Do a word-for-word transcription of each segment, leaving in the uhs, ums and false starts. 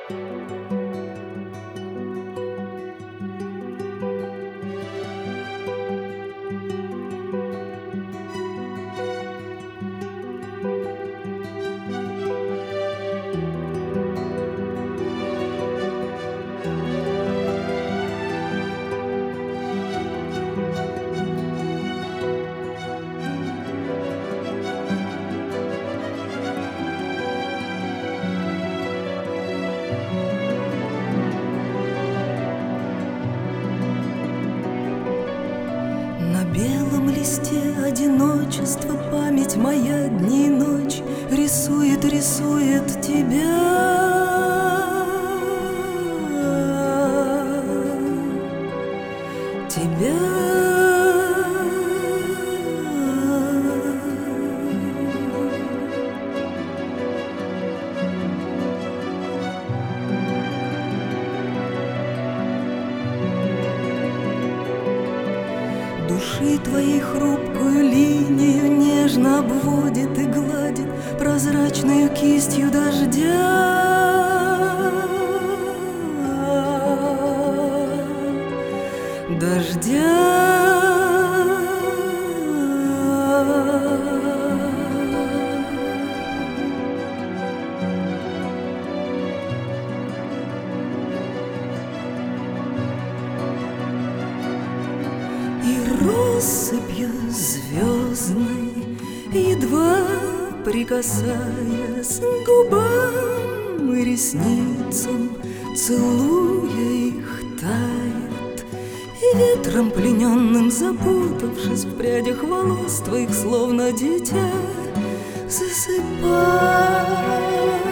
На белом листе одиночества память моя дни и ночь рисует, рисует тебя. Тебя. Души твоей хрупкую линию нежно обводит и гладит прозрачную кистью дождя. Дождя. И россыпью звездной, едва прикасаясь к губам и ресницам, целуя их, тает. И ветром плененным, запутавшись в прядях волос твоих, словно дитя, засыпает,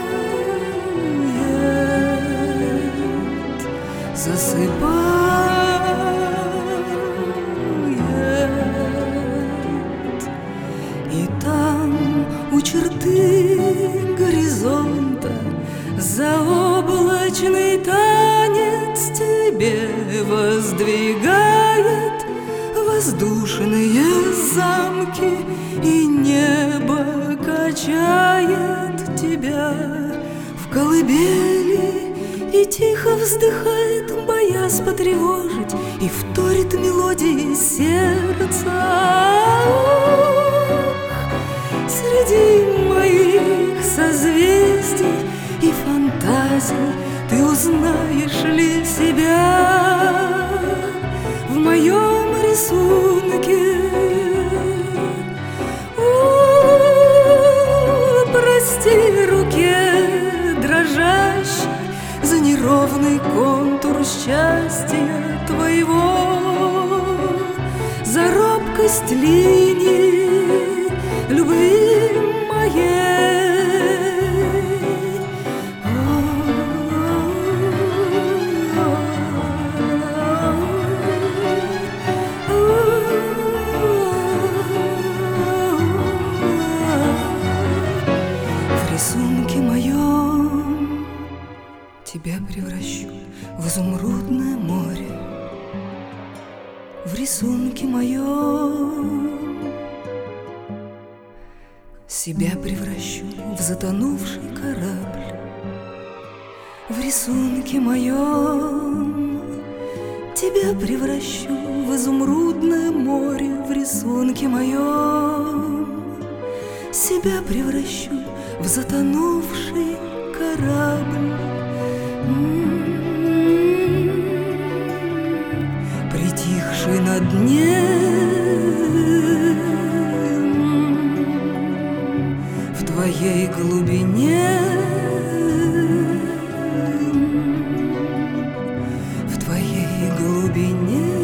засыпает. У черты горизонта заоблачный танец тебе воздвигает воздушные замки, и небо качает тебя в колыбели и тихо вздыхает, боясь потревожить, и вторит мелодии сердца. Среди моих созвездий и фантазий ты узнаешь ли себя в моем рисунке? О, прости руке дрожащей за неровный контур счастья твоего, за робкость линий любви моей. В рисунке моем тебя превращу в изумрудное море. В рисунке моем себя превращу в затонувший корабль. В рисунке моем тебя превращу в изумрудное море. В рисунке моем себя превращу в затонувший корабль. Притихший на дне в твоей глубине, в твоей глубине.